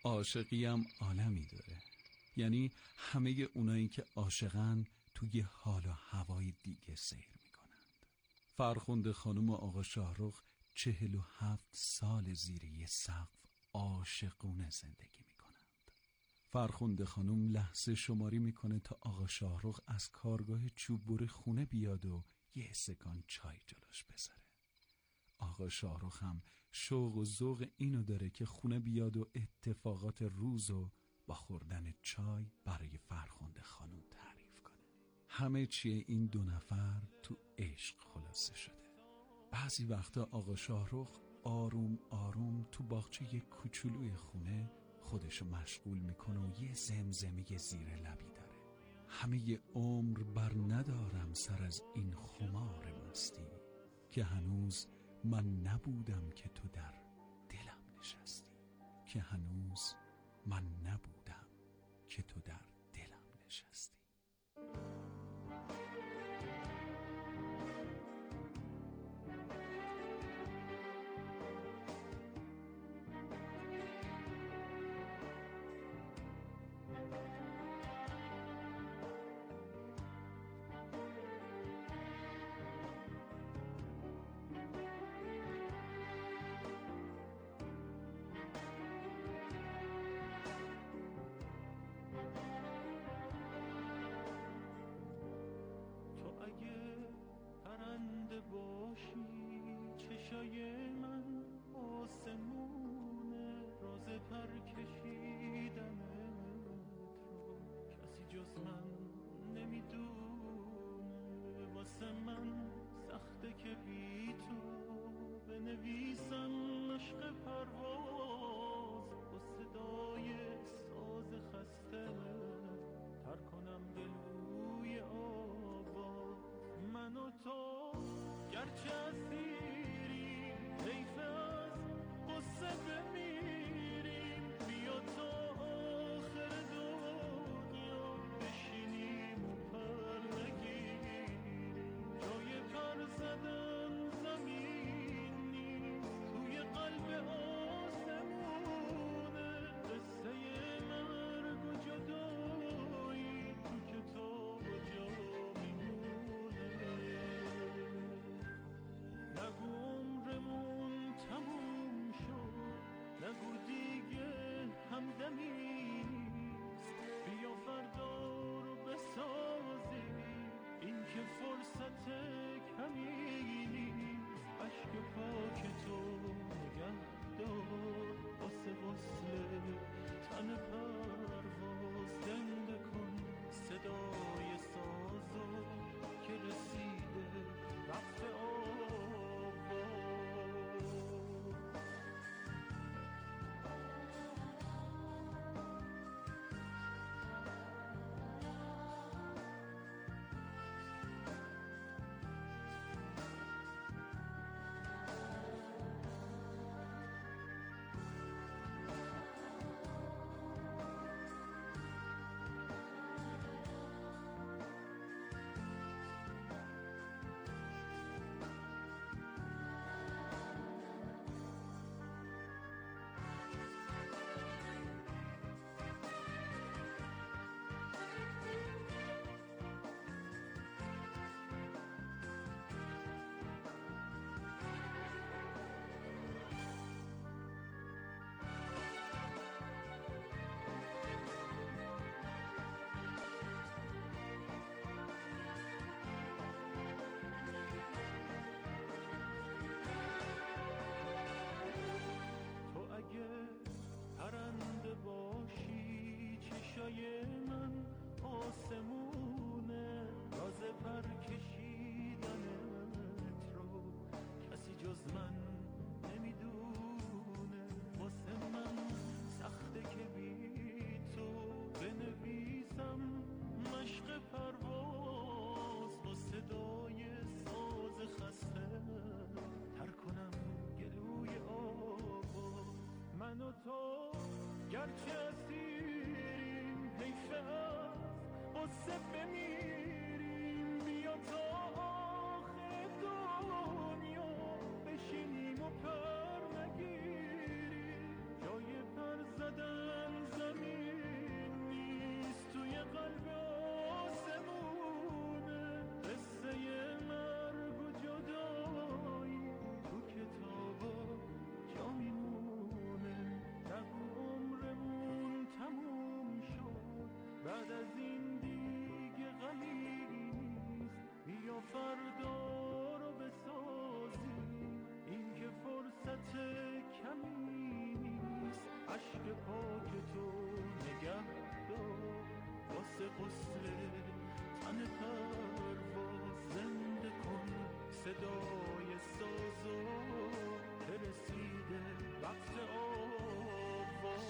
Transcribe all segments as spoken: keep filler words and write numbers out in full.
عاشقی هم عالمی داره. یعنی همه اونایی که عاشقن توی حال و هوای دیگه سیر میکنند. فرخنده خانم و آقا شاهرخ چهل و هفت سال زیر یه سقف عاشقونه زندگی میکنند. فرخنده خانم لحظه شماری میکنه تا آقا شاهرخ از کارگاه چوببر خونه بیاد و یه استکان چای جلوش بذاره. آقا شاهرخ هم شوق و ذوق اینو داره که خونه بیاد و اتفاقات روزو با خوردن چای برای فرخنده خانم تعریف کنه. همه چیه این دو نفر تو عشق خلاصه شده. بعضی وقتا آقا شاهرخ آروم آروم تو باغچه یه کوچولوی خونه خودشو مشغول میکنه و یه زمزمه زیر لبی داره. همه ی عمر بر ندارم سر از این خمار مستی، که هنوز من نبودم که تو در دلم نشستی. که هنوز من نبودم که تو در دلم نشستی. چشای من آسمونه، راز پر کشیدنت رو کسی جز من نمیدونه. واسه من سخته که بی تو بنویسم عشق پرواز، با صدای ساز خسته تر کنم گلوی آواز. من و تو گرچه اسیری حیف از قصه بمیریم، بیا تا آخر دنیا بشینیم و پر نگیریم. جای پر زدن زمینی توی قلب آسمونه، قصه مرگ و جدایی تو کتاب جا میمونه. نگو عمرمون تموم شد، نگو دیگه همدمی نیست، بیا فردا رو بسازیم، این که فرصت کمی نیست. عشق پاک تو نگه دار واسه وصل تن پرواز، زنده کن صدای سازو که رسیده رفت پرنده باشی. چشای من آسمونه، راز پر کشیدنت رو کسی جز من نمیدونه. واسه من سخته که بی تو بنویسم مشق پرواز، با صدای ساز خسته تر کنم گلوی آواز. من و تو گرچه اسیریم حیف از قصه بمیریم، بیا تا آخر دنیا بشینیم و پر نگیریم. جای پر زدن بعد از این دیگه غمی نیست، بیا فردا رو بسازیم، این که فرصت کمی نیست. عشق پاک تو نگه دار واسه غسل تن پرواز، زنده کن صدای سازو رسیده وقت آواز.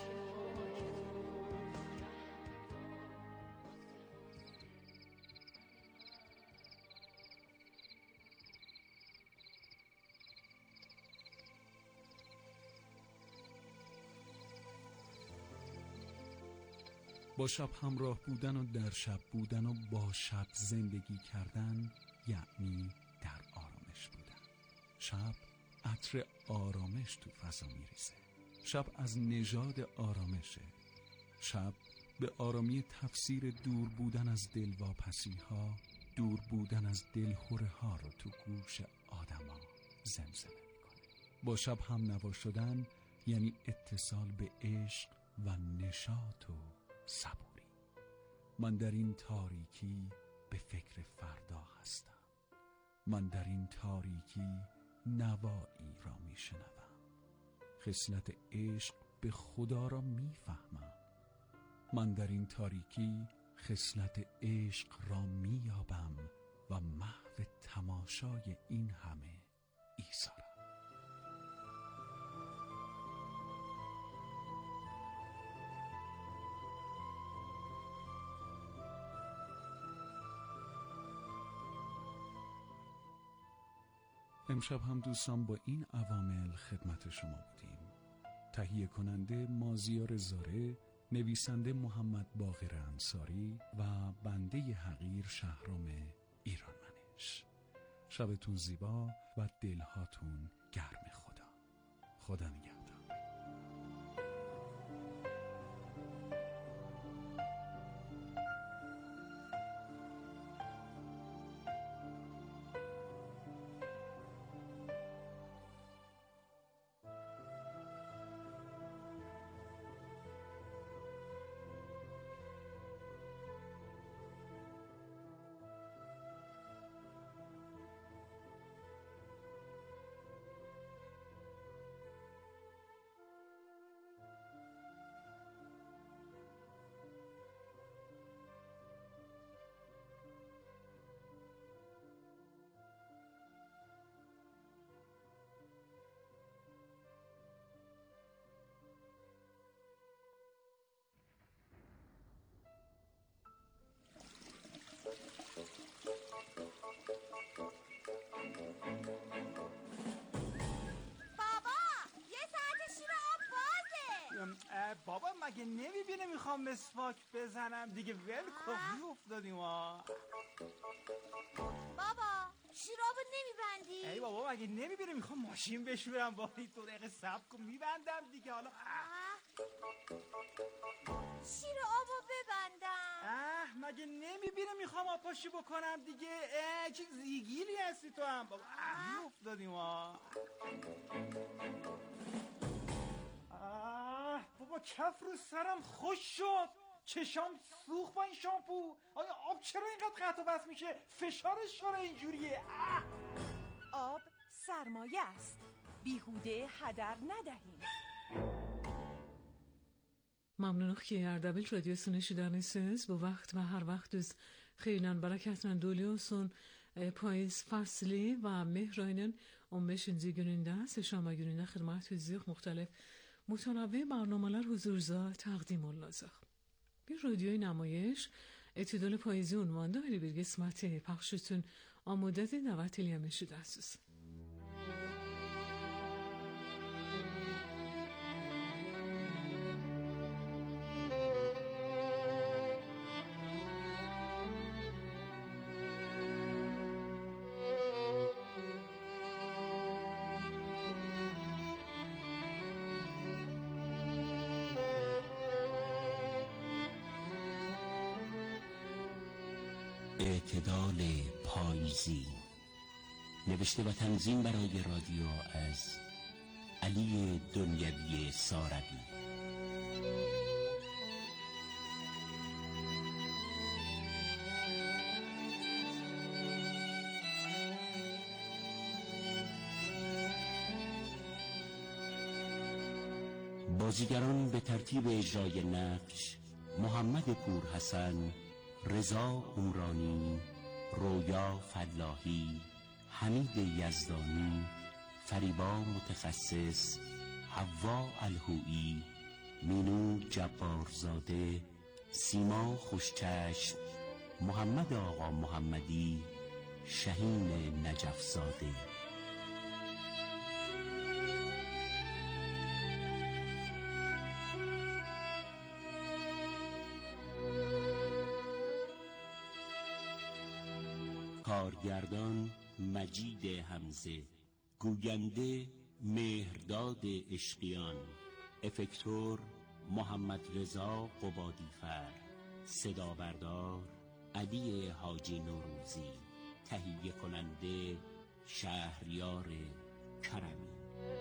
با شب همراه بودن و در شب بودن و با شب زندگی کردن یعنی در آرامش بودن. شب عطر آرامش تو فضا میریزه. شب از نژاد آرامشه. شب به آرامی تفسیر دور بودن از دلواپسی ها، دور بودن از دلخوره ها رو تو گوش آدما زمزمه میکنه. با شب هم نوا شدن یعنی اتصال به عشق و نشاط و صبوری. من در این تاریکی به فکر فردا هستم. من در این تاریکی نوایی را می شنوم. خصلت عشق به خدا را می فهمم. من در این تاریکی خصلت عشق را می یابم و محو تماشای این همه ایثارم. امشب هم دوستان با این عوامل خدمت شما بودیم. تهیه کننده مازیار زاره، نویسنده محمد باقر انصاری و بنده حقیر شهرام ایرانمنش. شبتون زیبا و دلهاتون گرم خدا. خدا نگهدار. بابا مگه نمیبینه میخوام مسواک بزنم دیگه، ول کن افتادیم ها. بابا شیرابو نمیبندی؟ ای بابا مگه نمیبینه میخوام ماشین بشورم، با این دو دقیقه صبر کن میبندم دیگه. حالا شیر آبو ببندم. اه مگه نمیبینه میخوام آبپاشی بکنم دیگه. اه چه زیگیری هستی تو هم بابا. اه افتادیم ها. آه بابا کف رو سرم خوش شد، چشام سوخت با این شامپو. آیا آب چرا اینقدر قطع و بس میشه؟ فشارش چرا اینجوریه؟ آه. آب سرمایه است، بیهوده هدر ندهیم. Mamnunum ki Erdebil Radyosu'nu şidanısınız. Bu vakit ve her vaktiniz xeyirlen, bereketlen dolu olsun. Payız fasli ve mehraynın on beşinci gününde, seshame gününde xidmat ediyoruz. Muhtelif متنوع برنامه‌lar huzurunuza تقدیم olacaq. Bir رادیوی نمایش اتدال پاییزی عنوان داری bir قسمت پخشتون آماده دعوت الیام شده‌سیز. اعتدال پاییزی، نوشته و تنظیم برای رادیو از علی دنیوی ساروی. بازیگران به ترتیب اجرای نقش: محمد پورحسن، رضا عمرانی، رویا فلاحی، حمید یزدانی، فریبا متخصص، حوا الهویی، مینو جبارزاده، سیما خوشچشم، محمد آقا محمدی، شهین نجفزاده. کارگردان مجید حمزه، گوینده مهرداد عشقیان، افکتور محمد رضا قبادیفر، صدا بردار علی حاجی نوروزی، تهیه کننده شهریار کرمی.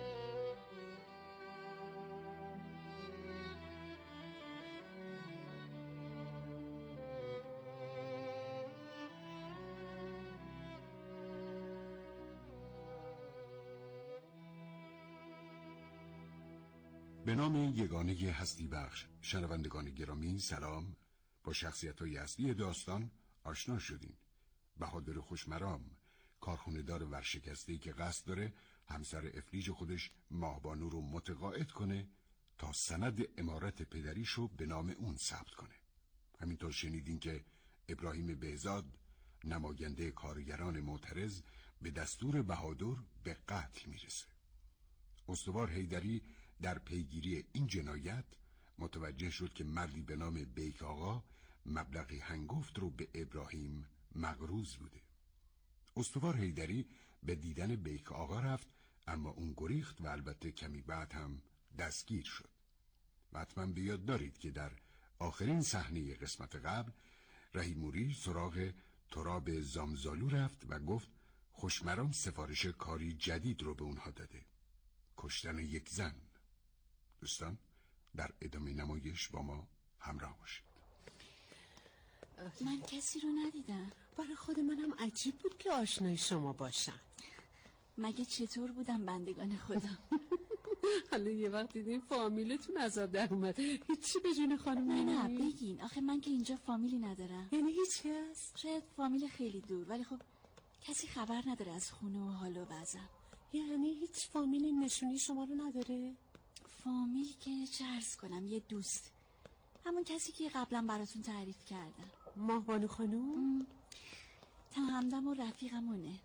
به نام یگانه هستی بخش شنوندگان گرامی سلام. با شخصیت‌های اصلی داستان آشنا شدین. بهادر خوشمرام، کارخونه‌دار ورشکسته‌ای که قصد داره همسر افلیج خودش ماهبانو رو متقاعد کنه تا سند امارت پدریشو به نام اون ثبت کنه. همینطور شنیدین که ابراهیم بهزاد، نماینده کارگران معترض، به دستور بهادر به قتل میرسه. استوار حیدری در پیگیری این جنایت متوجه شد که مردی به نام بیک آقا مبلغی هنگفت رو به ابراهیم مقروض بوده. استوار حیدری به دیدن بیک آقا رفت، اما اون گریخت و البته کمی بعد هم دستگیر شد. و حتما به یاد دارید که در آخرین صحنه قسمت قبل رحیموری سراغ تراب زامزالو رفت و گفت خوشمرام سفارش کاری جدید رو به اونها داده: کشتن یک زن. دوستان در ادامه نمایش با ما همراه باشید. من کسی رو ندیدم. برای خود منم عجیب بود که آشنای شما باشم. مگه چطور بودم بندگان خدا؟ حالا یه وقت دیدیم فامیلتون عذاب در اومد، هیچی به جون خانم نه نه نمی؟ بگین، آخه من که اینجا فامیلی ندارم. یعنی هیچ کس؟ شاید فامیل خیلی دور، ولی خب کسی خبر نداره از خونه و حال و وضعم. یعنی هیچ فامیلی نشونی شما رو نداره؟ فامیلی که چه عرض کنم، یه دوست، همون کسی که قبلا براتون تعریف کردم. ماهبانو خانوم؟ تم همدم و رفیقمونه.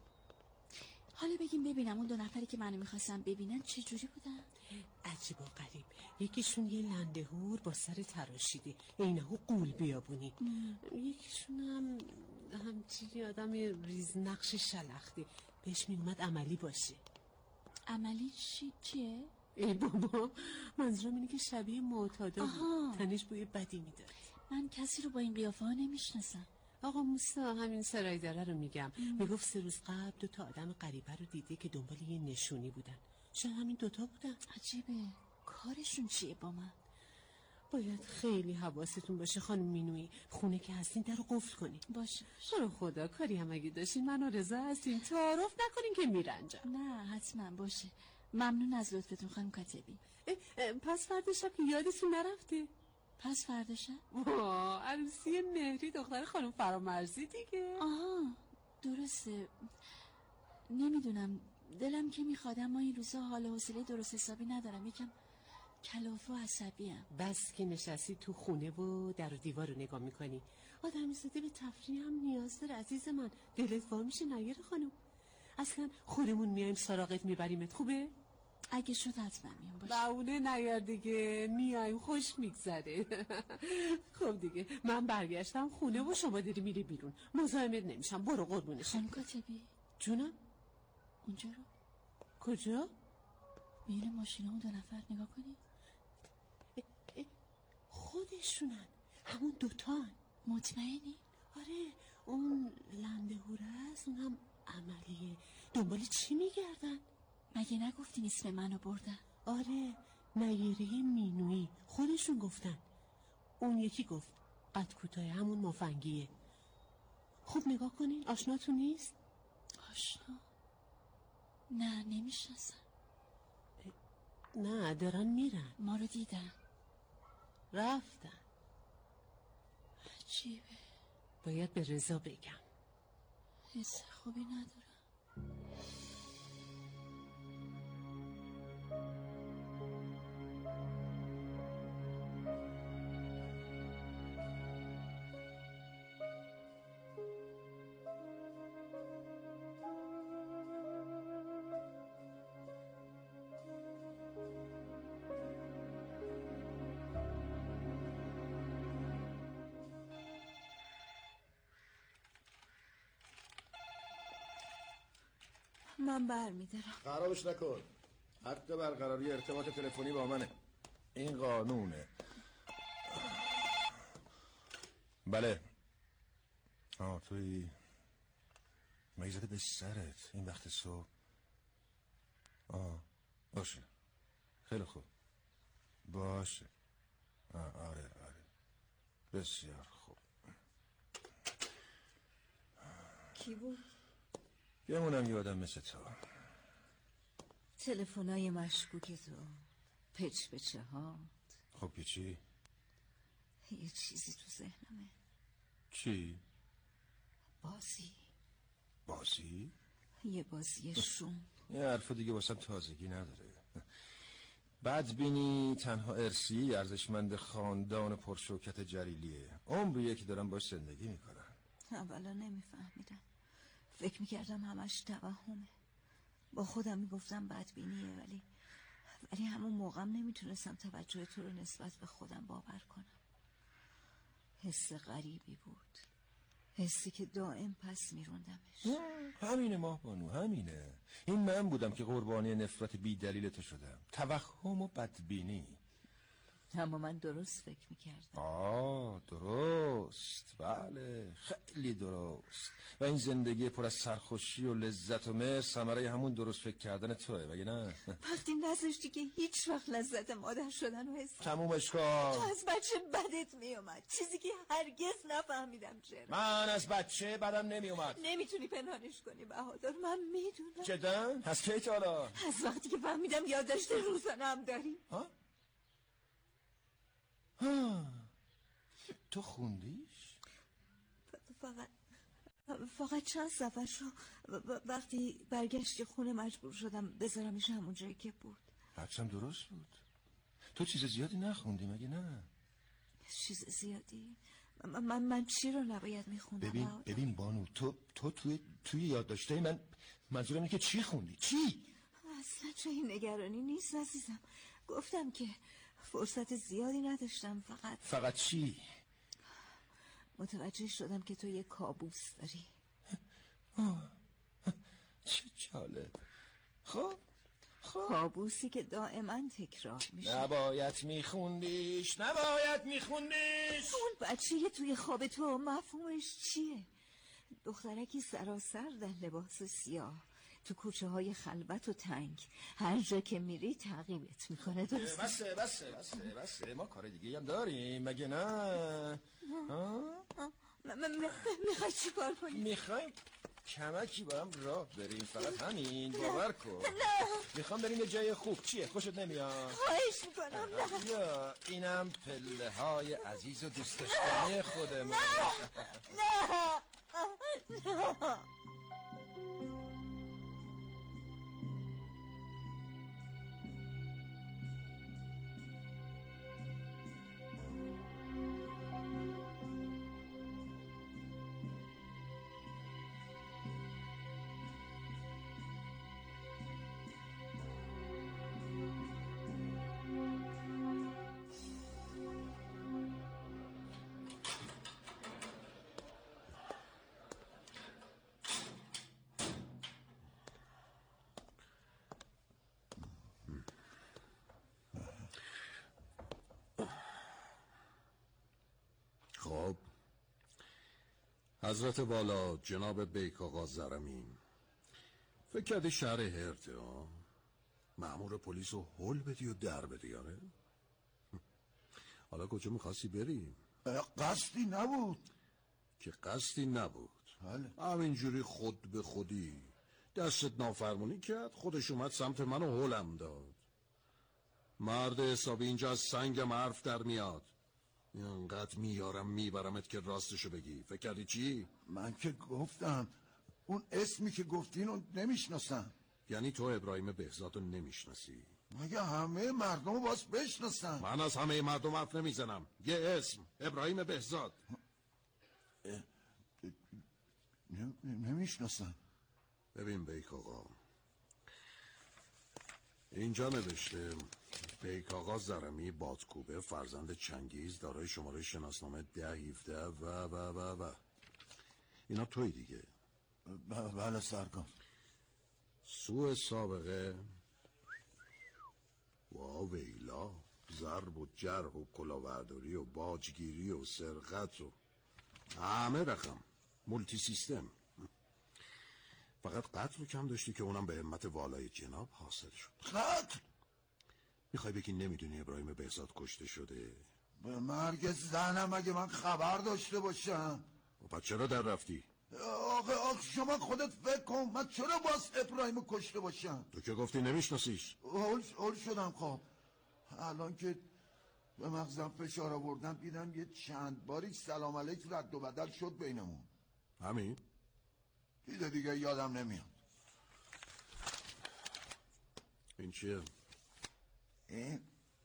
حالا بگیم ببینم اون دو نفری که منو میخواستم ببینن چه جوری بودن؟ عجیب و غریب. یکیشون یه لندهور با سر تراشیده، اینهو قول بیابونی. یکیشون هم همچین آدم ریز نقش شلختی، بهش میومد عملی باشه. عملی چی چیه؟ ای بابا، منظورم اینه که شبیه معتادا بود، تنش بوی بدی میداد. من کسی رو با این قیافه ها نمیشناسم. آقا موسا همین سرای داره رو میگم. میگفت سه روز قبل دو تا آدم غریبه رو دیده که دنبال یه نشونی بودن. شاید همین دوتا بودن. عجیبه، کارشون چیه با من؟ باید خیلی حواستون باشه خانم مینویی، خونه که هستین در رو قفل کنین. باشه برو خدا، کاری هم اگه داشتین من و رضا هستیم، تعارف نکنین که میرنجم. نه حتما باشه. ممنون از لطفتون خانم کاتبی. پس فردا شب که یادتون نرفته؟ پس فردا شب؟ واه، عروسی مهری دختر خانم فرامرزی دیگه. آها درسته. نمیدونم، دلم که میخواد، اما این روزا حال و حوصله درست حسابی ندارم، یکم کلافه و عصبیم. بس که نشستی تو خونه و در و دیوار رو نگاه میکنی. آدمی زاده به تفریح هم نیاز داره عزیز من. دلت وا میشه نیر خانم. اصلا خودمون میایم سراغت میبریمت، خوبه؟ اگه شد حتما میام. باشه بهونه نیار دیگه، میایم خوش میگذره. خب دیگه من برگشتم خونه و شما داری میری بیرون، مزاحمت نمیشم، برو قربونش. خانم کاتبی جونم؟ اونجا رو کجا؟ میل ماشین اون دو نفر نگاه کنی. خودشونن، همون دوتان. مطمئنی؟ آره، اون لندهوره است، اون هم عملیه. دنبال چی میگردن؟ مگه نگفتین اسم منو بردن؟ آره، نیره مینویی، خودشون گفتن. اون یکی گفت قد کوتاه، همون مفنگیه. خوب نگاه کنین، آشناتون نیست؟ آشنا؟ نه نمیشناسم. نه دارن میرن. ما رو دیدن رفتن. عجیبه. باید به رضا بگم. حس خوبی ندارم. من بر میدارم. خرابش نکن. حق برقراری ارتباط تلفنی با منه. این قانونه. بله. آه توی مگه به سرت این وقت صبح؟ آه باشه خیلی خوب باشه. آه آره آره بسیار خوب. کی بود؟ گمونم یه آدم مثل تو. تلفنای مشکوک تو، پچ پچه ها. خب که چی؟ یه چیزی تو ذهنمه. چی؟ بازی. بازی؟ یه بازی شوم. یه حرف دیگه واسم تازگی نداره. بدبینی تنها ارثی ارزشمند خاندان پرشوکت جلیلیه. عمریه که دارم باش زندگی میکنم. اولا نمیفهمیدم، فکر میکردم همش توهمه. با خودم میگفتم بدبینیه، ولی ولی همون موقعم نمیتونستم توجه تو رو نسبت به خودم باور کنم. حس غریبی بود، حسی که دائم پس میروندمش. همینه ماه بانو، همینه. این من بودم که قربانی نفرت بی دلیل تو شدم. توهم و بدبینی. اما من درست فکر میکردم. آه درست، بله خیلی درست. و این زندگی پر از سرخوشی و لذت و مهر ثمره همون درست فکر کردن توه، مگه نه؟ وقتی نذاشتی که هیچ وقت لذت مادر شدن و حس تمومش کن. از بچه بدت میومد، چیزی که هرگز نفهمیدم چرا. من از بچه بدم نمیومد. نمیتونی پنهانش کنی بهادر، من میدونم. جدا؟ از کی تا حالا؟ از وقتی که فهمیدم یادداشت روزانه هم داری. ها؟ ها تو خوندیش؟ فقط فقط چند صفحه شو وقتی برگشتی خونه مجبور شدم بذارمش همون جایی که بود. حدسم درست بود. تو چیز زیادی نخوندی مگه نه؟ چیز زیادی؟ من من, من چی رو نباید میخوندم؟ ببین بابا. ببین بانو تو تو توی توی یادداشتای من منظورم اینه که چی خوندی؟ چی؟ اصلا جای نگرانی نیست عزیزم. گفتم که فرصت زیادی نداشتم. فقط فقط چی؟ متوجه شدم که تو یه کابوس داری. چه جالب. خب خب کابوسی که دائما تکرار میشه. نباید میخوندیش نباید میخوندیش. اون بچه توی خواب تو مفهومش چیه؟ دخترکی سراسر در لباس سیاه تو کوچه های خلوت و تنگ، هر جا که میری تعقیبت میکنه. درست؟ بسه بسه بسه بسه ما کار دیگه هم داریم مگه نه؟ میخوای چی کار کنی؟ میخوایم کمکی با هم راه بریم، فقط همین. باور کن. نه میخوام بریم یه جای خوب. چیه خوشت نمیاد؟ خواهش میکنم نه. یا اینم پله های عزیز و دوست داشتنی خودمون. نه نه نه. خب حضرت والا جناب بیک آقا زرمین، فکر کردی شهر هرته ها مأمور پلیس رو هل بدی و در بدی؟ آره حالا کجا میخواستی بریم؟ قصدی نبود. که قصدی نبود؟ بله. همینجوری خود به خودی دستت نافرمانی کرد، خودش اومد سمت من و هلم داد. مرد حسابی اینجا از سنگم حرف در میاد. اینقدر میارم میبرمت که راستشو بگی. فکر کردی چی؟ من که گفتم اون اسمی که گفتین رو نمیشناسم. یعنی تو ابراهیم بهزاد رو نمیشناسی؟ مگه همه مردم رو باز بشناسم؟ من از همه مردم حرف نمیزنم. یه اسم، ابراهیم بهزاد. نمیشناسم. ببین بیک آقا، اینجا نوشته بیک آقا زرمی بادکوبه فرزند چنگیز دارای شماره شناسنامه ده هفده و و و و اینا توی دیگه. بله سرکار. سوء سابقه و ویلا، ضرب و جرح و کلاورداری و باجگیری و سرقت و همه رقم، مولتی سیستم. فقط قتل رو کم داشتی که اونم به همت والای جناب حاصل شد. قتل؟ میخوای بگی نمیدونی ابراهیم بهزاد کشته شده؟ به مرگ زنم اگه من خبر داشته باشم. و بعد چرا در رفتی؟ آخه آخه شما خودت فکر کن، من چرا باز ابراهیم کشته باشم؟ تو که گفتی نمیشناسیش. هول هول شدم. خب الان که به مغزم فشار آوردم دیدم یه چند باری سلام علیک رد و بدل شد بینمون. همین؟ چیز دیگه یادم نمیاد. این چیه؟ این؟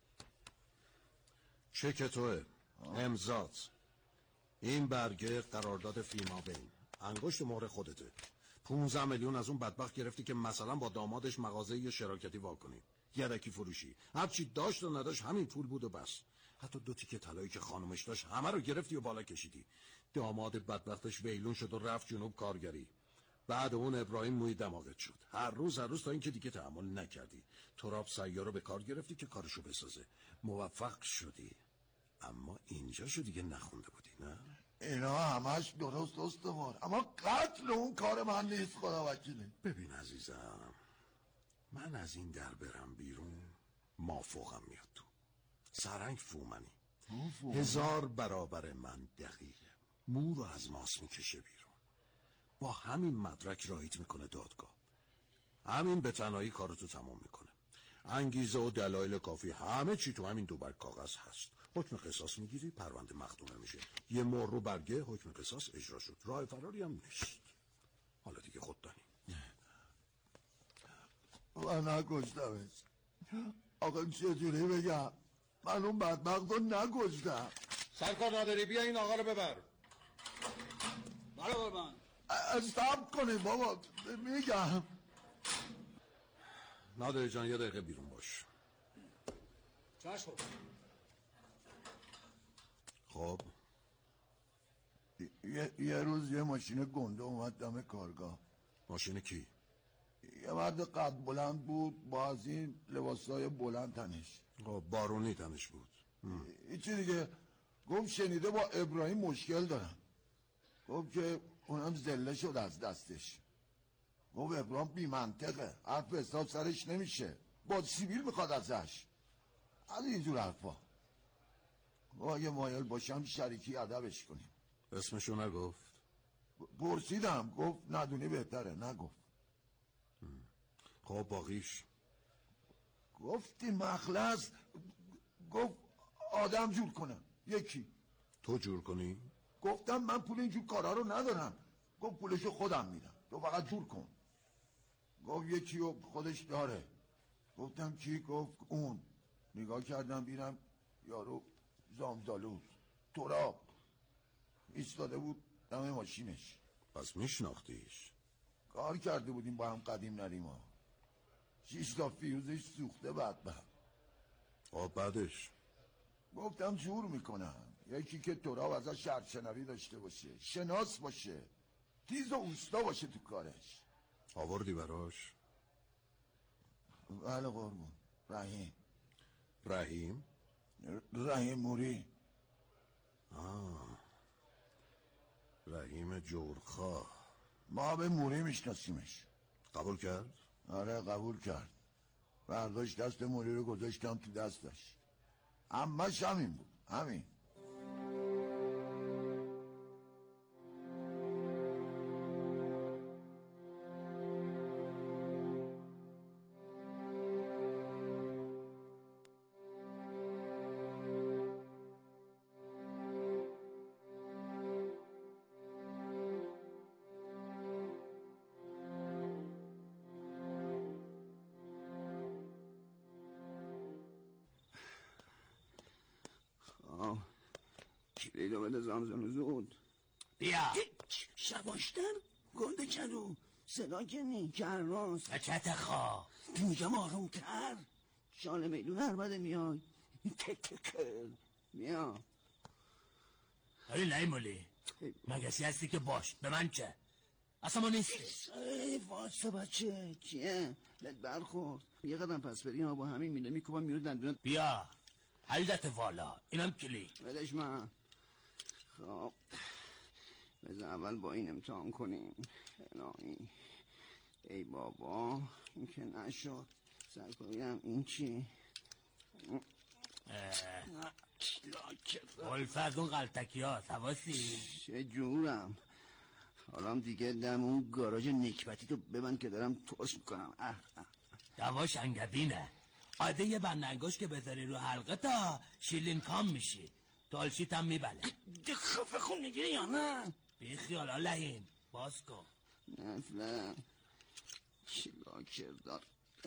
چک توه، امضات. این برگه قرارداد فیما بین، انگشت مهر خودته. پونزده میلیون از اون بدبخت گرفتی که مثلا با دامادش مغازه یا شراکتی واکنی، یدکی فروشی، هر چی داشت و نداشت همین پول بود و بس. حتی دو تیکه طلایی که خانومش داشت همه رو گرفتی و بالا کشیدی. داماد بدبختش ویلون شد و رفت جنوب کارگری. بعد اون ابراهیم موی دماغت شد، هر روز هر روز تا اینکه دیگه تحمل نکردی تراب سیار رو به کار گرفتی که کارشو بسازه. موفق شدی، اما اینجا شو دیگه نخونده بودی نه؟ اینا همش درست استوار، اما قتل اون کار من نیست خدا وکیلی. ببین عزیزم، من از این در برم بیرون مافوقم میاد تو. سرنگ فومنی هزار برابر من دقیقه مو رو از ماس میکشه بیرون. با همین مدرک رایت میکنه دادگاه، همین به تنهایی کارتو تمام میکنه. انگیزه و دلایل کافی همه چی تو همین دو برگ کاغذ هست. حکم قصاص میگیری، پرونده مختومه میشه، یه مهر رو برگه، حکم قصاص اجرا شد، راه فراری هم نیست. حالا دیگه خود دانی. من نکشتمش. آقا چجوری بگم؟ من اون بدبخت رو نکشتم. سرکار نادری بیا این آقا رو ببر. بله قربان. صبر کنید بابا میگم. نادری جان یه دقیقه بیرون باش. چشم. خب یه, یه روز یه ماشین گنده اومد دم کارگاه. ماشین کی؟ یه مرد قد بلند بود با از این لباسای بلند تنش. خب بارونی تنش بود. ایچی دیگه. گفت شنیده با ابراهیم مشکل دارم. گفت که اونم زله شد از دستش. گفت ابراهیم بی منطقه، حرف حساب سرش نمیشه، با سیبیل میخواد ازش. از اینجور حرفا. گفت اگه مایل باشم شریکی ادبش کنیم. اسمشو نگفت؟ پرسیدم، گفت ندونی بهتره. نگفت. خب باقیش؟ گفتی مخلص. گفت آدم جور کنم. یکی. تو جور کنی؟ گفتم من پول اینجور کارا رو ندارم. گفت پولشو خودم میدم، تو فقط جور کن. گفت یکی رو خودش داره. گفتم کی؟ گفت اون. نگاه کردم بیرم یارو زامزالوز تراب ایستاده بود دم ماشینش. پس میشناختیش؟ کار کرده بودیم با هم قدیم نریم ها. شیش تا فیوزش سوخته بدبخت. آه بعدش؟ گفتم جور میکنم. یکی که تراب ازش شرطشنوی داشته باشه، شناس باشه، تیز و اوستا باشه تو کارش. آوردی براش؟ بله قربون. رحیم. رحیم؟ رحیم موری. آه رحیم جورخواه. ما به موری میشناسیمش. قبول کرد؟ آره قبول کرد. برداشت دست موری رو گذاشتم تو دستش. همش همین بود. همین. لیلا بده زمزم زود. بیا شباشتر گنده کدو صدا کنی کرناس بچت خواه میگم آرومتر. شال میدون هر بده میای تکتکر بیا. ای لیمولی مگسی هستی که باش به من چه؟ اصلا ما نیستی. ای واسه بچه کیه؟ لد برخورد یه قدم پس بری ها با همین میله میکوبم میرو دندونت. بیا حیدت والا اینم کلی بدش من. خب بذار اول با این امتحان کنیم. الهی ای بابا این که نشد. سر کنیم این چی؟ ولفه از اون غلطکی ها حواسی چه جورم. حالا دیگه دم اون گاراژ نکبتی تو ببند که دارم ترش میکنم. اه اه. دواش انگبینه. عاده یه بندنگوش که بذاری رو حلقه تا شیلین کام میشی. تالشیت هم میبله. خفه خون میگیری یا نه؟ بی خیال ها لحیم باز کن. نفله چلا کردار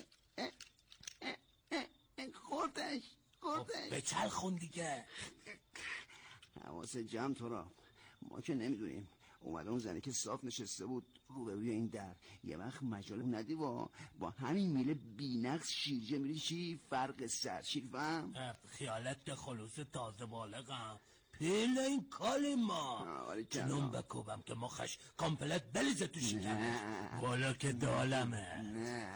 خوردش خوردش. به چل خون دیگه. حواس جمع تو را ما که نمیدونیم. اومده اون زنی که صاف نشسته بود روبروی این در یه وقت مجال ندی با با همین میله بی‌نقص شیرجه میری چی فرق سر شیر فهم. خیالت که خلوص تازه بالغم پیل این کالی ما جنون بکوبم که مخش کامپلت بلیزه تو شکمه والا که دالمه. نه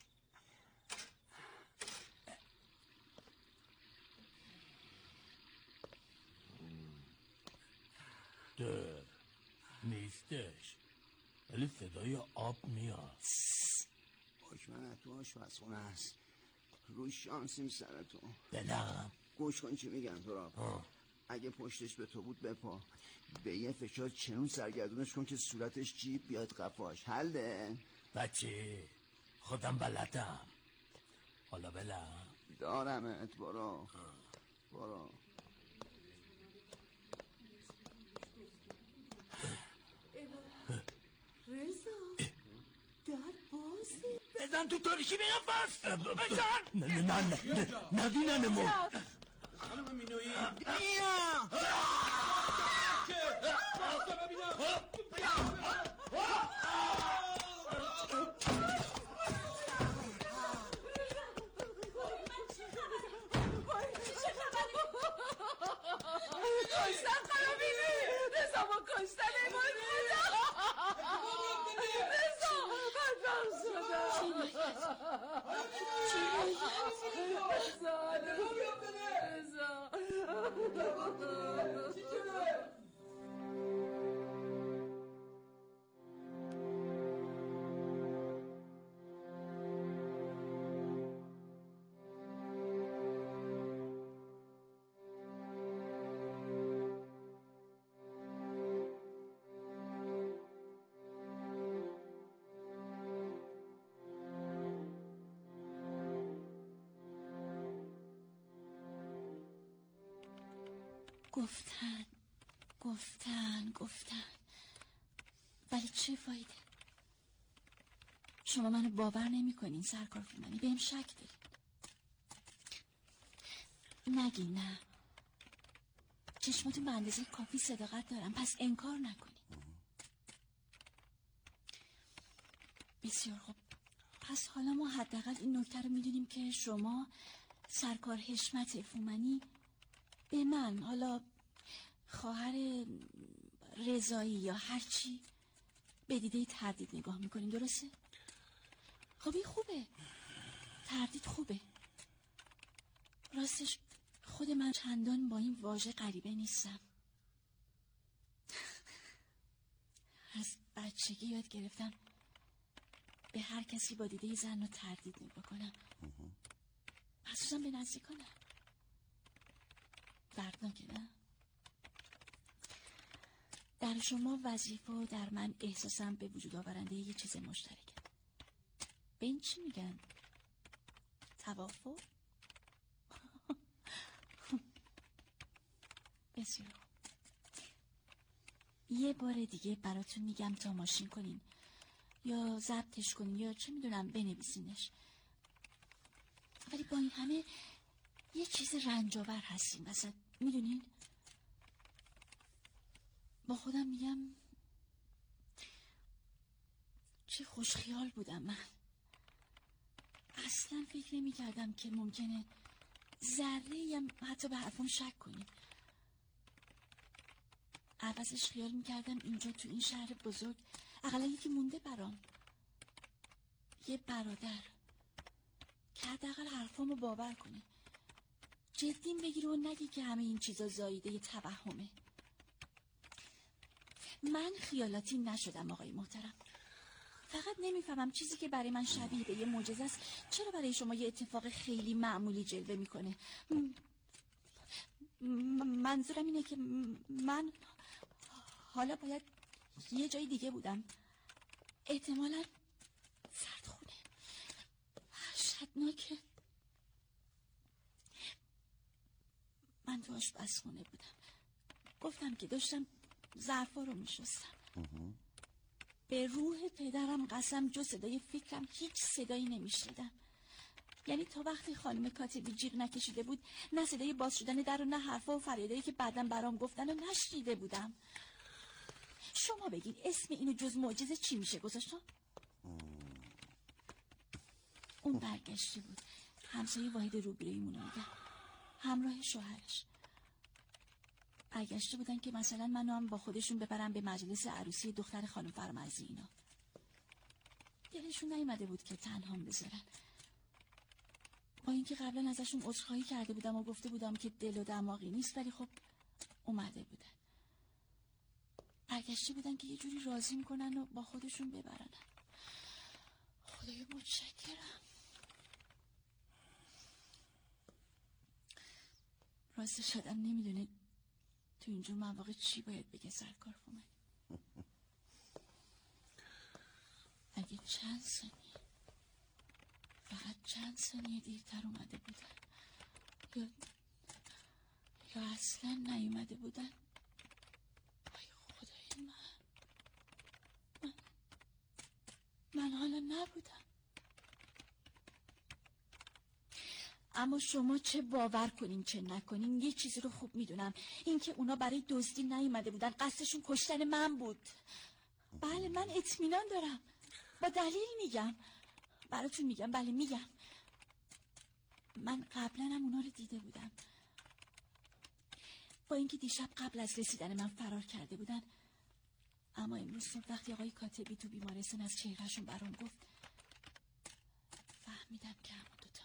ده نیستش ولی صدای آب میاد. آشمنه تو آشپزخونه هست. روی شانسیم سر تو. بدم گوش کن چی میگم تو را. اگه پشتش به تو بود بپا به یه فشار چنون سرگردونش کن که صورتش جیب بیاد قفاش. حله بچه خودم بلدم. حالا بلم دارمت. برو برو. رضا در بازی بزن تو تاریکی بنفس. بزن نه نه نه نه نبیننمو. خانم مینویی بیا کشتن خرابینی رضا ما کشتن ایمان رضا بدبخت شدم. گفتن گفتن گفتن ولی چه فایده؟ شما منو باور نمی کنین سرکار فومنی. بهم شک دارید. نگی نه چشماتون به اندازه کافی صداقت دارم پس انکار نکنین. بسیار خوب پس حالا ما حداقل این نکته رو میدونیم که شما سرکار حشمت فومنی به من حالا خواهر رضایی یا هرچی به دیده تردید نگاه میکنین. درسته؟ خب این خوبه. تردید خوبه. راستش خود من چندان با این واژه غریبه نیستم. از بچگی یاد گرفتم به هر کسی با دیده زن رو تردید نگاه کنم. مخصوصا به نزدیکانم. دردناکه نه؟ در شما وظیفه و در من احساسم به وجود آورنده یه چیز مشترکه. به این چی میگن؟ توافق؟ بسیار خوب. یه بار دیگه براتون میگم تا ماشین کنین یا ضبطش کنین یا چه میدونم بنویسینش. ولی با این همه یه چیز رنجاور هستیم وسط. میدونین با خودم میگم چه خوشخیال بودم من. اصلا فکر نمی کردم که ممکنه ذره هم حتی به حرفم شک کنی. عوضش خیال میکردم اینجا تو این شهر بزرگ اقلا یکی مونده برام، یه برادر که حداقل حرفامو باور کنه، جدیم بگیره و نگی که همه این چیزا زاییده یه توهمه. من خیالاتی نشدم آقای محترم، فقط نمیفهمم چیزی که برای من شبیه به یه معجزه است چرا برای شما یه اتفاق خیلی معمولی جلوه میکنه. منظورم اینه که من حالا باید یه جای دیگه بودم، احتمالاً سردخونه، وحشتناکه. من تو آشپزخونه بودم، گفتم که داشتم ظرفا رو میشستم. به روح پدرم قسم جز صدای فکرم هیچ صدایی نمیشنیدم. یعنی تا وقتی خانم کاتبی جیغ نکشیده بود نه صدای باز شدن در و نه حرفا و فریادایی که بعدم برام گفتن و نشنیده بودم. شما بگین اسم اینو جز معجزه چی میشه گذاشتم؟ اون برگشته بود، همسایه واحد روبرویمونو میگم، همراه شوهرش برگشته بودن که مثلا منو هم با خودشون ببرن به مجلس عروسی دختر خانم فرمزی. اینا دلشون نیومده بود که تنهام بذارن، با اینکه قبلا ازشون عذرخواهی کرده بودم و گفته بودم که دل و دماغی نیست، ولی خب اومده بودن. برگشته بودن که یه جوری راضی میکنن و با خودشون ببرن. خدایا متشکرم. راستش آدم نمیدونه تو اینجور مواقع چی باید بگه سرکار فومنی. اگه چند ثانیه، فقط چند ثانیه دیرتر اومده بودن یا یا اصلا نیومده بودن، ای خدای من من من حالا نبودم. اما شما چه باور کنین چه نکنین یه چیزی رو خوب میدونم، این که اونا برای دزدی نیومده بودن، قصدشون کشتن من بود. بله من اطمینان دارم، با دلیل میگم براتون، میگم بله میگم. من قبلا هم اونا رو دیده بودم، با اینکه دیشب قبل از رسیدن من فرار کرده بودن، اما امروز صبح وقتی آقای کاتبی تو بیمارستان از چهرهشون برام گفت فهمیدم که همون دوتا.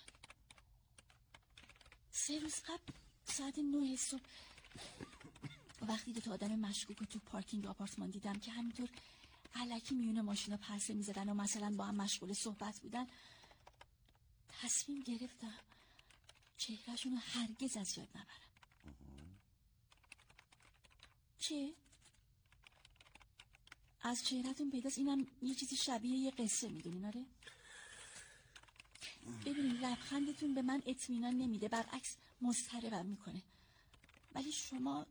سه روز قبل ساعت نه صبح وقتی دوتا آدم مشکوک رو تو پارکینگ آپارتمان دیدم که همینطور الکی میونه ماشینا پرسه میزدن و مثلا با هم مشغول صحبت بودن، تصمیم گرفتم چهرهشون رو هرگز از یاد نبرم. چه؟ از چهرهتون پیداست اینم یه چیزی شبیه یه قصه میدونین؟ آره؟ ببینید لبخندتون به من اطمینان نمیده، برعکس مضطربم میکنه. ولی شما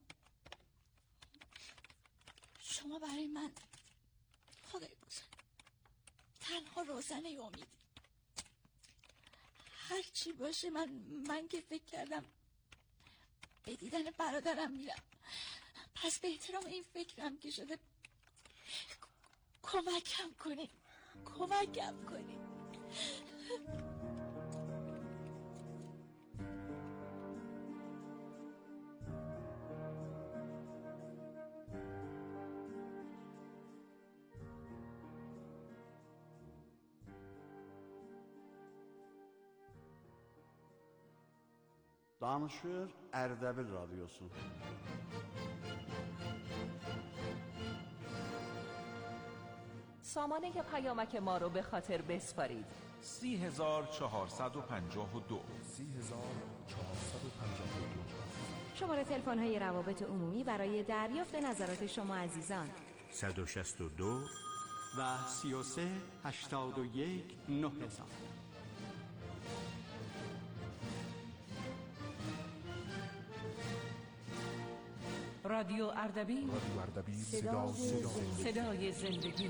شما برای من خدای بزرگ تنها روزنه امید. هر چی باشه من من که فکر کردم به دیدن برادرم میرم، پس به احترام این فکرم که شده کمکم کنی کمکم کنی. Danışır Erdebil Radyosu. سامانه پیامک ما رو به خاطر بسپارید. سی هزار چهارصد و پنجاه و دو سی هزار چهارصد و پنجاه و دو. شماره تلفن های روابط عمومی برای دریافت نظرات شما عزیزان صد و شصت و دو و سی و سه هشتاد و یک نه هزار. رادیو اردبیل، رادیو اردبیل، صدا صدای, صدای زندگی.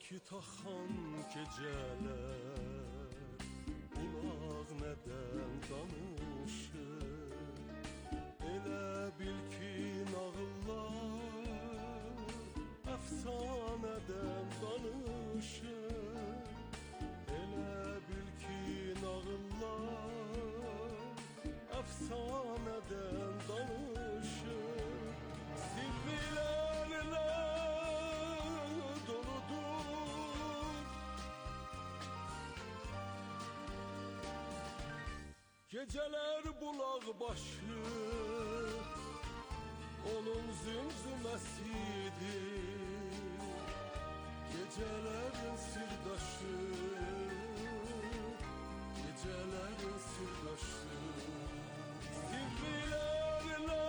taxan gecələr Ulaq nədən danışır Elə bil ki nağıllar Əfsanədən danışır Elə bil ki nağıllar Əfsanədən danışır Sirrilərlə Geceler bulaq başı Onun zümzüməsidir Gecelerin sirdaşı Gecelerin sirdaşı Sirrilerle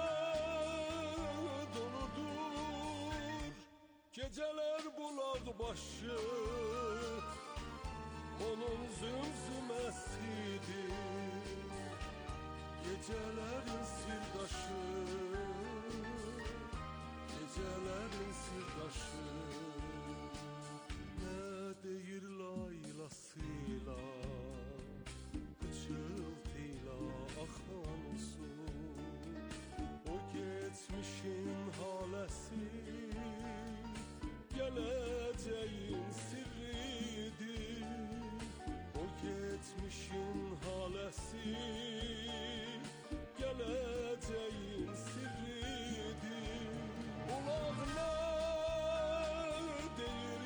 doludur Geceler bulaq başı Onun zümzüməsidir Gecelerin sirdaşı Gecelerin sirdaşı Ne deyir laylasıyla Hıçıltıyla axan su O geçmişin halesi Geleceğin sirridir O geçmişin halesi Geleceğin sirridir Ulaq nə deyir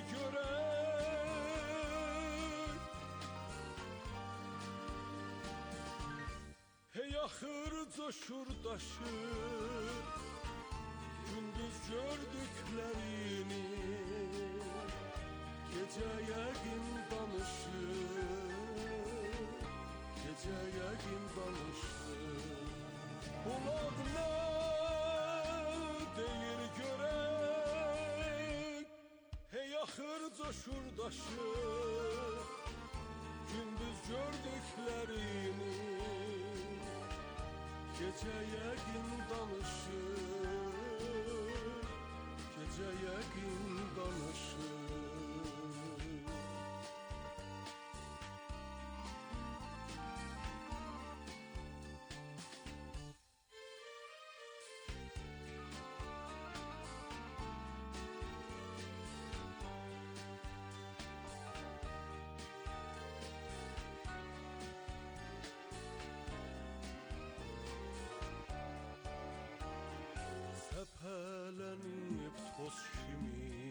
görək Hey axır coşur daşır Gündüz gördüklərini Gece yəqin danışır Gece yəqin danışır Ulaq nə deyir görək Hey axır coşur daşır Gündüz gördüklərini Gece yəqin danışır Gece yəqin danışır Səpələnib toz kimi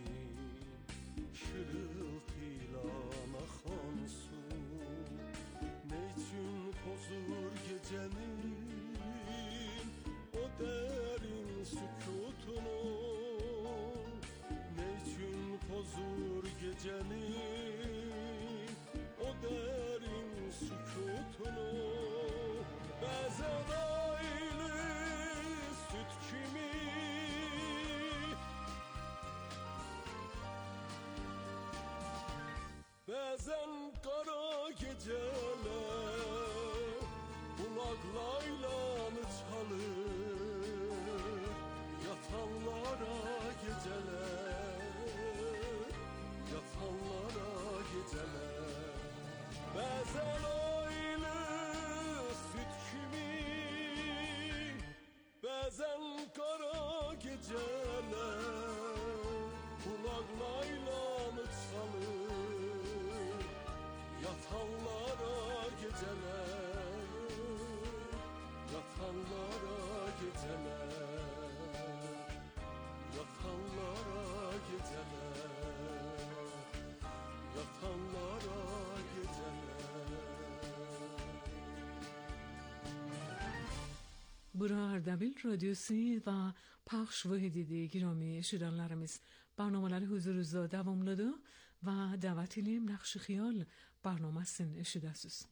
Şırıltıyla axan su Ne üçün pozur gecenin O derin sükutunu Ne üçün pozur gecenin O derin sükutunu Bəzən aylı süt kimi Bəzən qara gecələr Bulaq laylanı çalır Yatanlara gecələr Yatanlara gecələr Bəzən aylı süt kimi Bəzən qara gecələr Bulaq laylanı çalır Yatanlara geceler Yatanlara geceler Yatanlara geceler Yatanlara geceler Bura Ardabil Radyosu ve Pəxş Vahidi گرامی شنوندگانlarımız برنامه‌ları huzurunuzda davamlıdır ve davet edelim Naqş Xiyal برنامه‌sini eşidəsiz.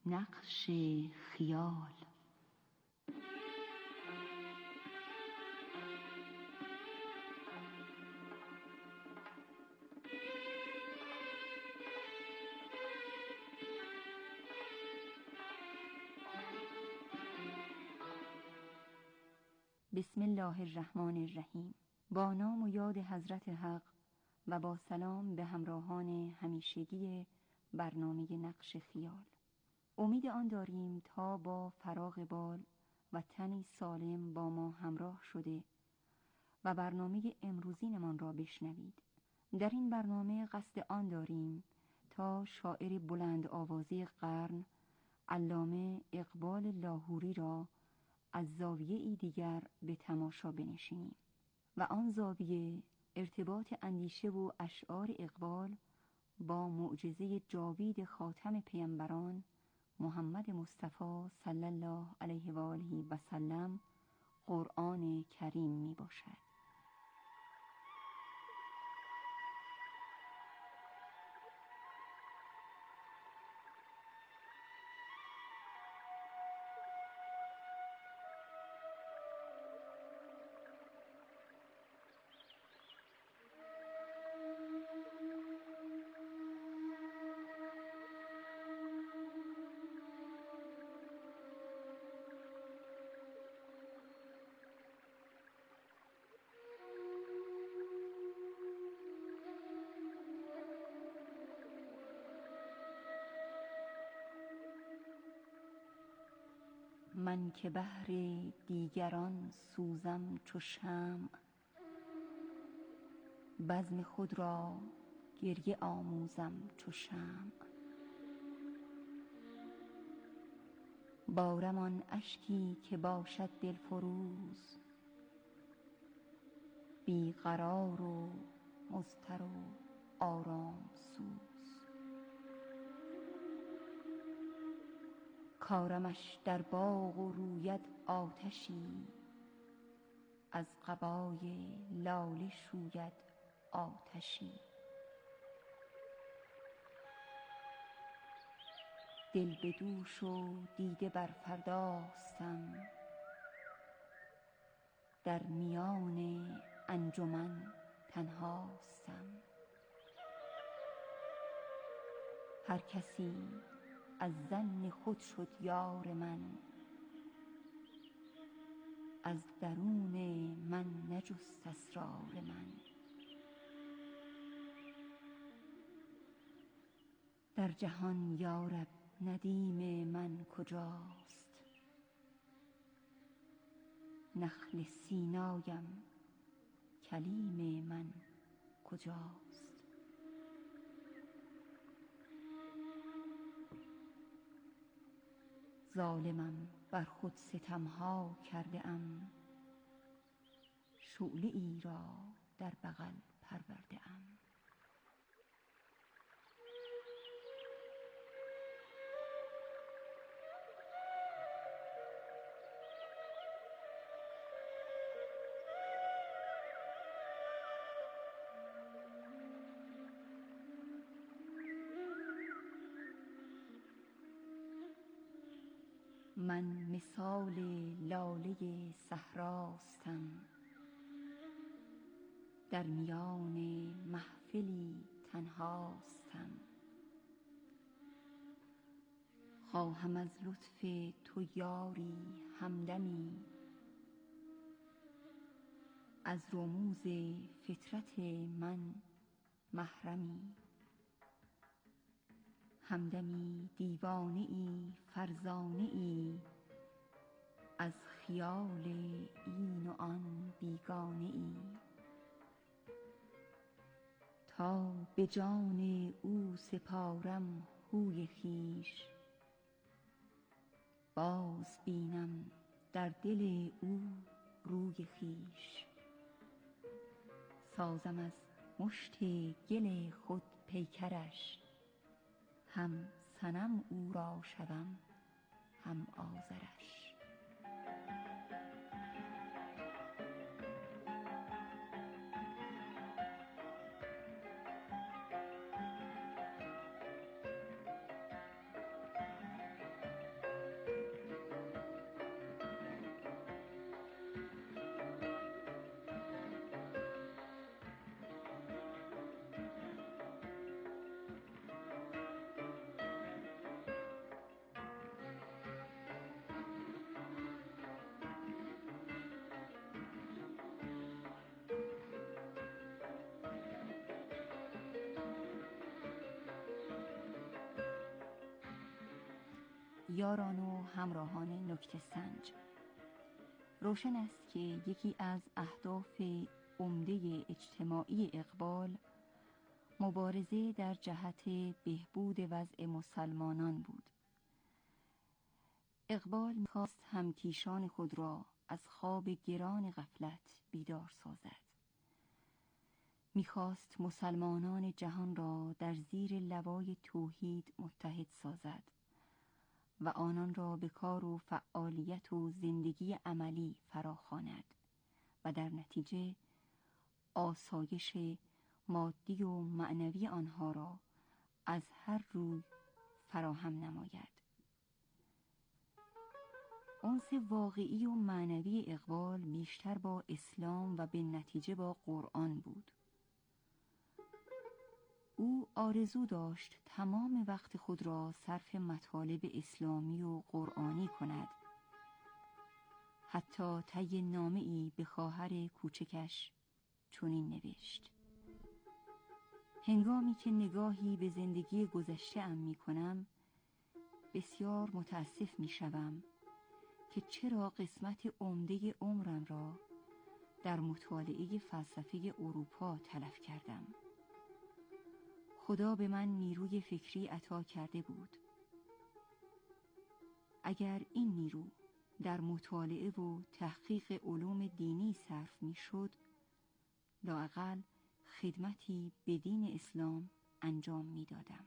نقش خیال. بسم الله الرحمن الرحیم. با نام و یاد حضرت حق و با سلام به همراهان همیشگی برنامه نقش خیال. امید آن داریم تا با فراغ بال و تنی سالم با ما همراه شده و برنامه امروزینمان را بشنوید. در این برنامه قصد آن داریم تا شاعر بلند آوازی قرن علامه اقبال لاهوری را از زاویه‌ای دیگر به تماشا بنشینیم و آن زاویه ارتباط اندیشه و اشعار اقبال با معجزه جاوید خاتم پیامبران محمد مصطفی صلی الله علیه و آله و سلم قرآن کریم می باشد. من که بهر دیگران سوزم چو شمع، بزم خود را گریه آموزم چو شمع. بارم آن اشکی که باشد دلفروز، بی قرار و مضطر و آرام سوز. کارمش در باغ و روید آتشی، از قبای لاله شوید آتشی. دل به دوش و دیده بر فرداستم، در میان انجمن تنهاستم. هر کسی از ظن خود شد یار من، از درون من نجست اسرار من. در جهان یارب ندیم من کجاست، نخل سینایم کلیم من کجاست. ظالمم بر خود ستمها کرده ام، شعله ای را در بغل پرورده ام. من مثال لاله صحراستم، در میان محفلی تنهاستم. خواهم از لطف تو یاری همدمی، از رموز فطرت من محرمی. همدمی دیوانه ای فرزانه ای، از خیال این و آن بیگانه ای. تا به جان او سپارم هوی خویش، باز بینم در دل او روی خویش. سازم از مشت گل خود پیکرش، هم صنم او را شوم هم آزرش. یاران و همراهان نکته سنج، روشن است که یکی از اهداف عمده اجتماعی اقبال مبارزه در جهت بهبود وضع مسلمانان بود. اقبال می‌خواست همکیشان خود را از خواب گران غفلت بیدار سازد. می‌خواست مسلمانان جهان را در زیر لوای توحید متحد سازد و آنان را به کار و فعالیت و زندگی عملی فراخواند و در نتیجه آسایش مادی و معنوی آنها را از هر روی فراهم نماید. انس واقعی و معنوی اقبال بیشتر با اسلام و به نتیجه با قرآن بود. او آرزو داشت تمام وقت خود را صرف مطالب اسلامی و قرآنی کند. حتی طی نامه‌ای به خواهر کوچکش چنین نوشت: هنگامی که نگاهی به زندگی گذشته ام می کنم، بسیار متاسف می شوم که چرا قسمت عمده عمرم را در مطالعه فلسفه اروپا تلف کردم. خدا به من نیروی فکری عطا کرده بود. اگر این نیرو در مطالعه و تحقیق علوم دینی صرف می شد، لااقل خدمتی به دین اسلام انجام می دادم.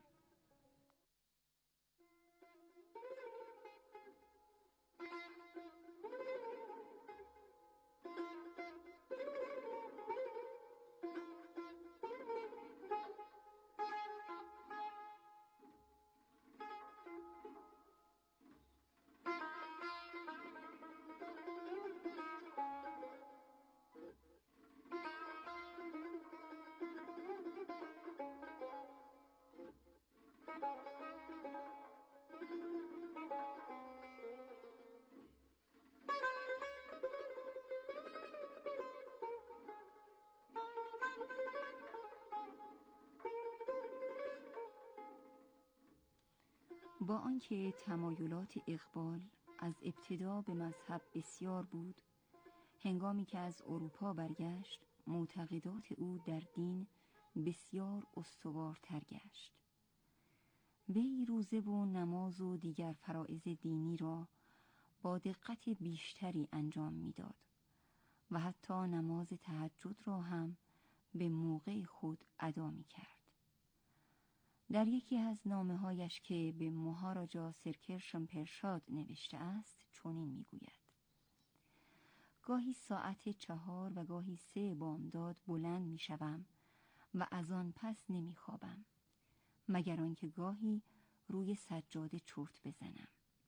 با آنکه تمایلات اقبال از ابتدا به مذهب بسیار بود، هنگامی که از اروپا برگشت معتقدات او در دین بسیار استوارتر گشت. وی روزه و نماز و دیگر فرائض دینی را با دقت بیشتری انجام می‌داد و حتی نماز تهجد را هم به موقع خود ادا می‌کرد. در یکی از نامه‌هایش که به مهاراجا سرکر شمپرشاد نوشته است چنین می‌گوید: گاهی ساعت چهار و گاهی سه بامداد بلند می‌شوم و از آن پس نمی‌خوابم، مگر آنکه گاهی روی سجاده چرت بزنم.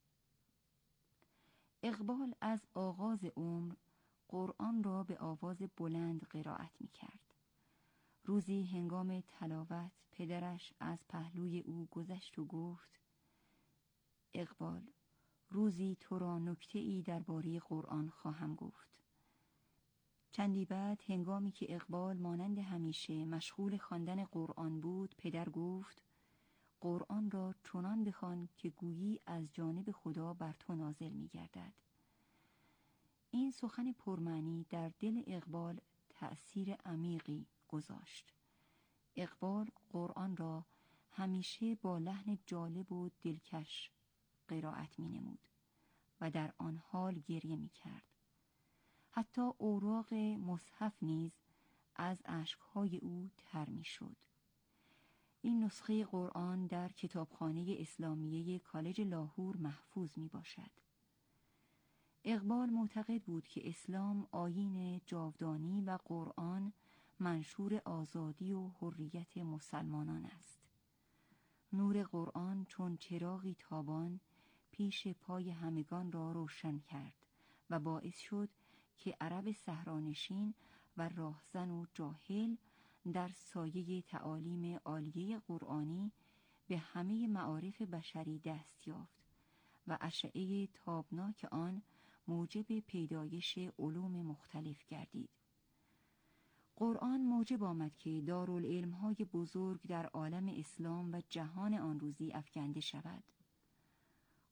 اقبال از آغاز عمر قرآن را به آواز بلند قرائت می‌کرد. روزی هنگام تلاوت پدرش از پهلوی او گذشت و گفت: اقبال، روزی تو را نکته‌ای درباره قرآن خواهم گفت. چندی بعد هنگامی که اقبال مانند همیشه مشغول خواندن قرآن بود، پدر گفت: قرآن را چنان بخوان که گویی از جانب خدا بر تو نازل می‌گردد. این سخن پرمعنی در دل اقبال تأثیر عمیقی گذاشت. اقبال قرآن را همیشه با لحن جالب و دلکش قرائت می نمود و در آن حال گریه می کرد. حتی اوراق مصحف نیز از اشکهای او تر می شد. این نسخه قرآن در کتابخانه اسلامیه کالج لاهور محفوظ می باشد. اقبال معتقد بود که اسلام آیین جاودانی و قرآن منشور آزادی و حریت مسلمانان است. نور قرآن چون چراغی تابان پیش پای همگان را روشن کرد و باعث شد که عرب صحرانشین و راهزن و جاهل در سایه تعالیم عالیه قرآنی به همه معارف بشری دست یافت و اشعه تابناک آن موجب پیدایش علوم مختلف گردید. قرآن موجب آمد که دارالعلم‌های بزرگ در عالم اسلام و جهان آن روزی افکنده شود.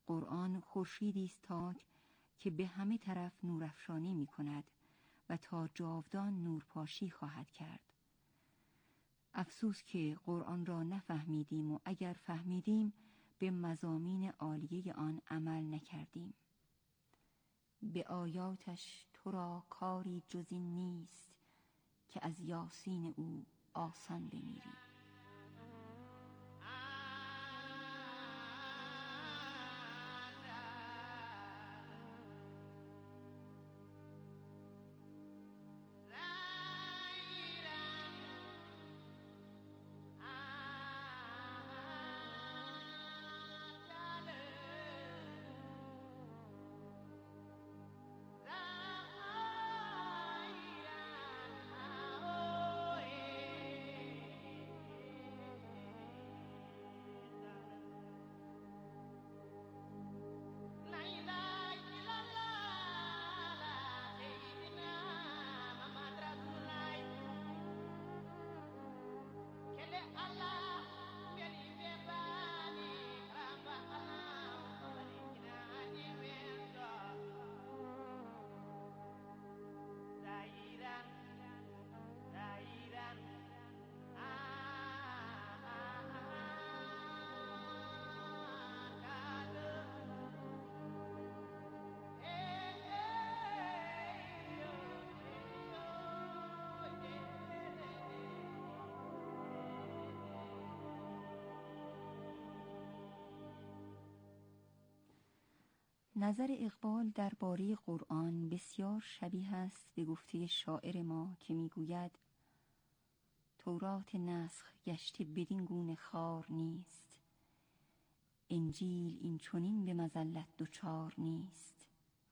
قرآن خورشیدی است تاک که به همه طرف نورافشانی می کند و تا جاودان نورپاشی خواهد کرد. افسوس که قرآن را نفهمیدیم و اگر فهمیدیم به مضامین عالیه آن عمل نکردیم. به آیاتش تو را کاری جز این نیست که از یاسین او آسان بمیری. نظر اقبال درباره قرآن بسیار شبیه است به گفته شاعر ما که میگوید تورات نسخ گشته بدین گونه خار نیست، انجیل این چنین به مذلت دچار نیست،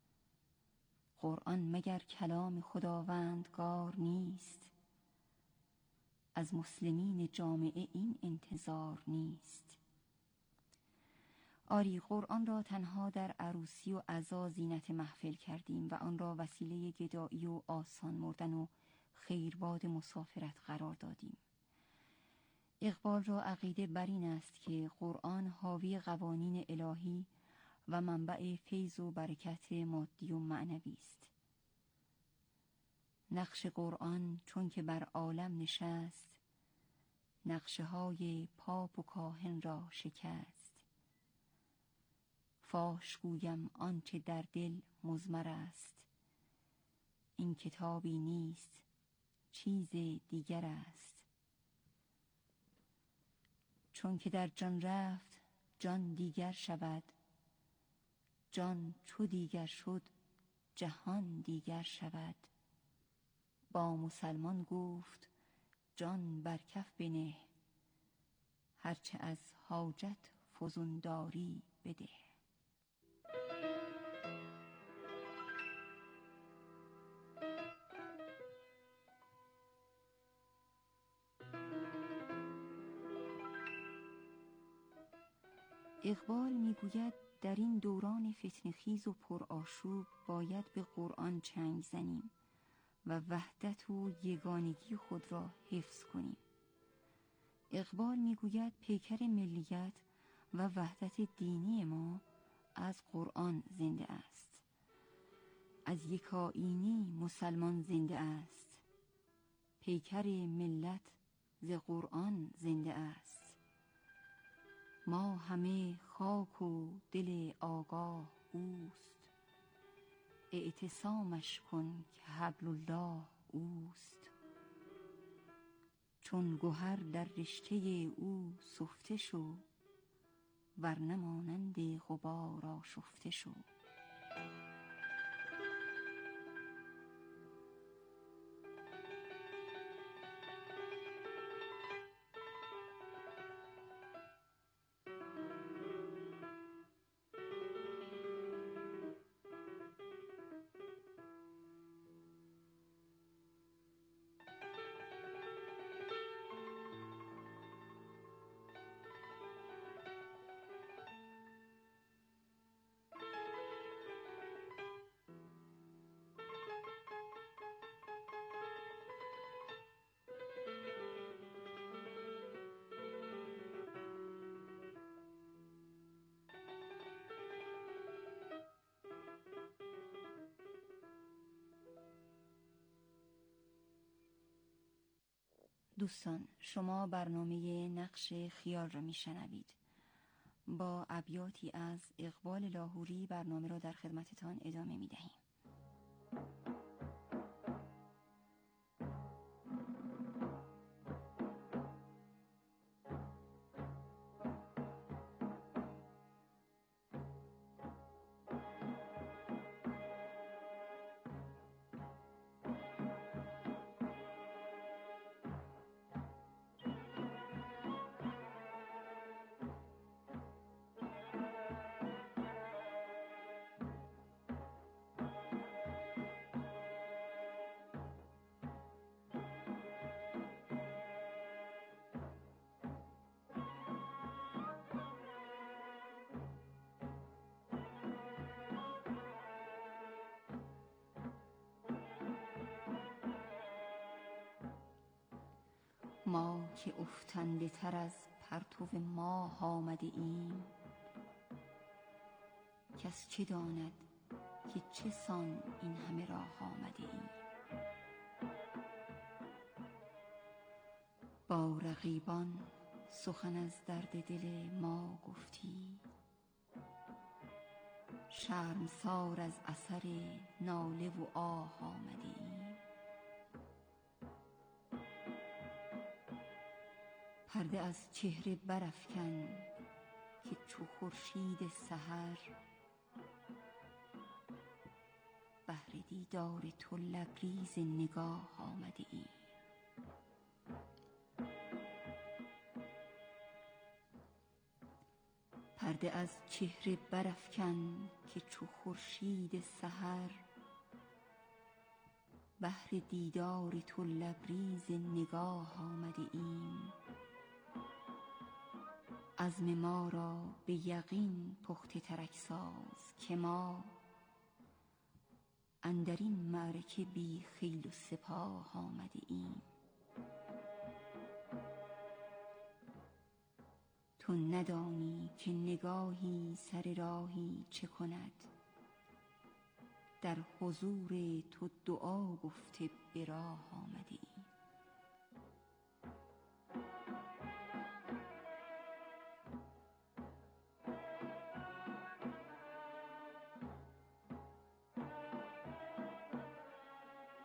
قرآن مگر کلام خداوندگار نیست، از مسلمین جامعه این انتظار نیست. آری قرآن را تنها در عروسی و عزا زینت محفل کردیم و آن را وسیله گدایی و آسان مردن و خیرباد مسافرت قرار دادیم. اقبال را عقیده بر این است که قرآن حاوی قوانین الهی و منبع فیض و برکت مادی و معنوی است. نقش قرآن چون که بر عالم نشست، نقشه های پاپ و کاهن را شکست. فاش گویم آنچه در دل مضمر است، این کتابی نیست چیز دیگر است. چون که در جان رفت جان دیگر شود، جان چو دیگر شد جهان دیگر شود. با مسلمان گفت جان بر کف بنه، هرچه از حاجت فزون داری بده. اقبال میگوید در این دوران فتنه‌خیز و پرآشوب باید به قرآن چنگ زنیم و وحدت و یگانگی خود را حفظ کنیم. اقبال میگوید پیکر ملیت و وحدت دینی ما از قرآن زنده است. از یکایینی مسلمان زنده است. پیکر ملت ز قرآن زنده است. ما همه خاک و دل آگاه اوست، اعتصامش کن که حبل الله اوست. چون گوهر در رشته او سفته شو، ورنه مانند غبار آشفته شو. دوستان، شما برنامه نقش خیال را میشنوید. با ابیاتی از اقبال لاهوری برنامه را در خدمتتان ادامه میدهیم. ما که افتنده تر از پرتو ماه آمده ایم، کس چه داند که چه سان این همه راه آمده ایم. با رقیبان سخن از درد دل ما گفتی، شرمسار از اثر ناله و آه آمده ایم. پرده از چهره برافکن که چو خورشید سحر، بهر دیدار تو لبریز نگاه آمده ایم. پرده از چهره برافکن که چو خورشید سحر، بهر دیدار تو لبریز نگاه آمده ایم. عزم ما را به یقین پخته ترک ساز که ما اندرین معرکه بی خیل و سپاه آمده ایم. تو ندانی که نگاهی سر راهی چه کند، در حضور تو دعا گفته به راه آمده ایم.